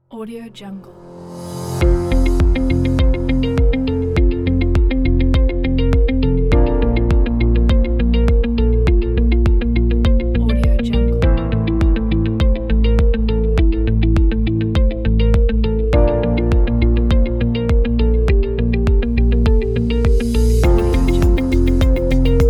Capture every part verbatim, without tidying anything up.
Audio Jungle. Audio Jungle. Audio Jungle.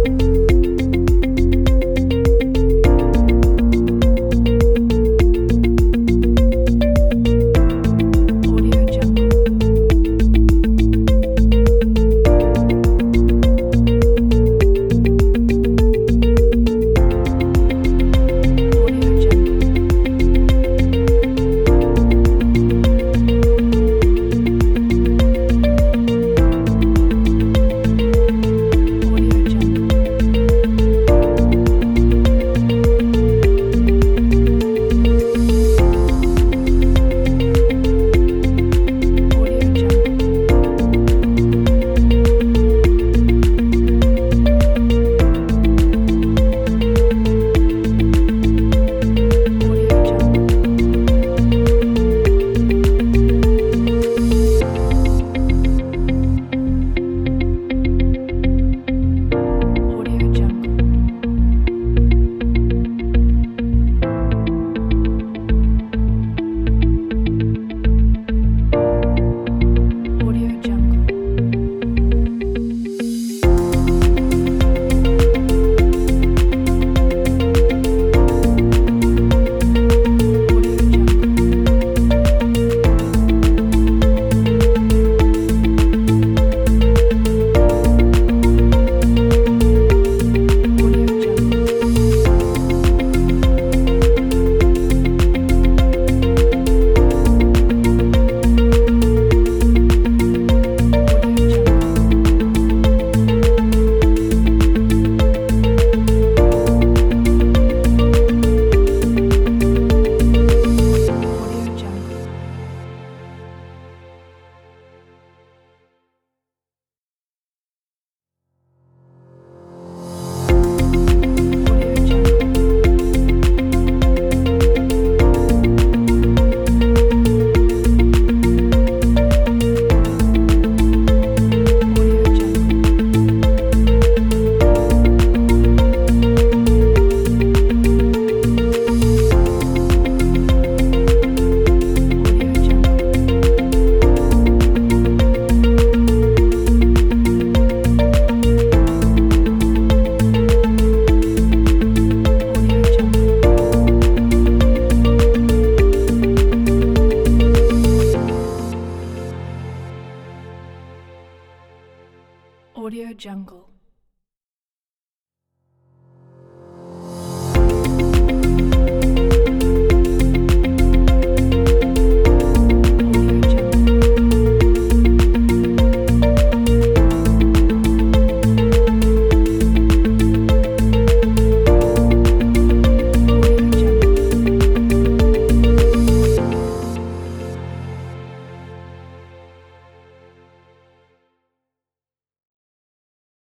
Audio Jungle. Audio Jungle. Audio Jungle. Audio Jungle. Audio Jungle. Audio Jungle. Audio Jungle. Audio Jungle. Audio Jungle. Audio Jungle. Audio Jungle. Audio Jungle. Audio Jungle. Audio Jungle. Audio Jungle. Audio Jungle.